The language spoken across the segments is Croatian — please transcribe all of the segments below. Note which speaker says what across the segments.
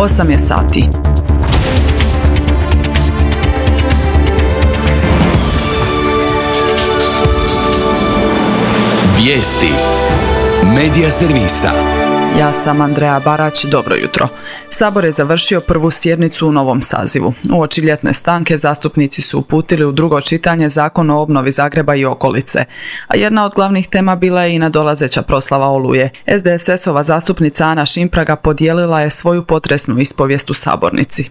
Speaker 1: 8 je sati.
Speaker 2: Vijesti Medija servisa.
Speaker 1: Ja sam Andreja Barać, dobro jutro. Sabor je završio prvu sjednicu u novom sazivu. Uoči ljetne stanke zastupnici su uputili u drugo čitanje Zakon o obnovi Zagreba i okolice, a jedna od glavnih tema bila je i nadolazeća proslava Oluje. SDSS-ova zastupnica Ana Šimpraga podijelila je svoju potresnu ispovijest u sabornici.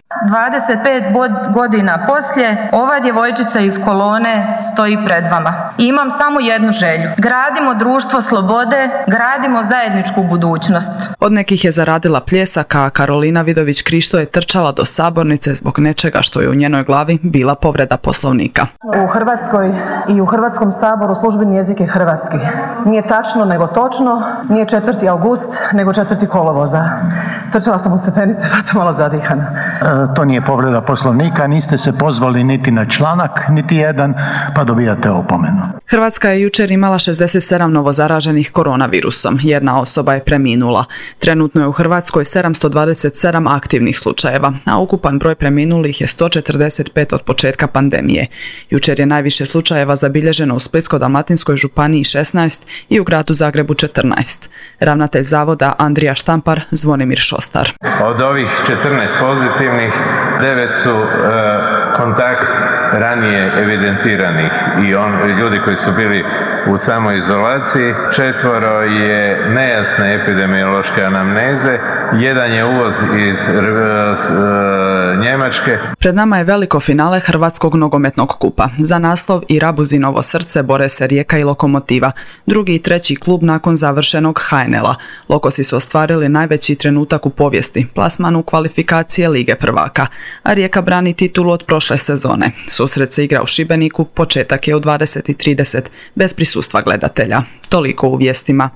Speaker 3: 25 godina poslije, ova djevojčica iz kolone stoji pred vama. Imam samo jednu želju. Gradimo društvo slobode, gradimo zajedničku budućnost.
Speaker 1: Od nekih je zaradila pljesak, a Karolina Vidović Krišto je trčala do sabornice zbog nečega što je u njenoj glavi bila povreda Poslovnika.
Speaker 4: U Hrvatskoj i u Hrvatskom saboru službeni jezik je hrvatski. Nije tačno nego točno, nije 4. august nego 4. kolovoza. Trčala sam u stepenice pa sam malo zadihana.
Speaker 5: To nije povreda Poslovnika, niste se pozvali niti na članak, niti jedan, pa dobijate opomenu.
Speaker 1: Hrvatska je jučer imala 67 novozaraženih koronavirusom. Jedna osoba je preminula. Trenutno je u Hrvatskoj 727 aktivnih slučajeva, a ukupan broj preminulih je 145 od početka pandemije. Jučer je najviše slučajeva zabilježeno u Splitsko-dalmatinskoj županiji 16 i u gradu Zagrebu 14. Ravnatelj zavoda Andrija Štampar, Zvonimir Šostar.
Speaker 6: Od ovih 14 pozitivnih, 9 su kontakt ranije evidentiranih i ljudi koji su bili u samoizolaciji, 4 je nejasne epidemiološke anamneze, 1 je uvoz iz Njemačke.
Speaker 1: Pred nama je veliko finale Hrvatskog nogometnog kupa. Za naslov i Rabuzinovo srce bore se Rijeka i Lokomotiva, drugi i treći klub nakon završenog HNL-a. Lokosi su ostvarili najveći trenutak u povijesti, plasman u kvalifikacije Lige prvaka, a Rijeka brani titulu od prošle sezone. Susret se igra u Šibeniku, početak je u 20:30 bez prisustva gledatelja. Toliko u vijestima.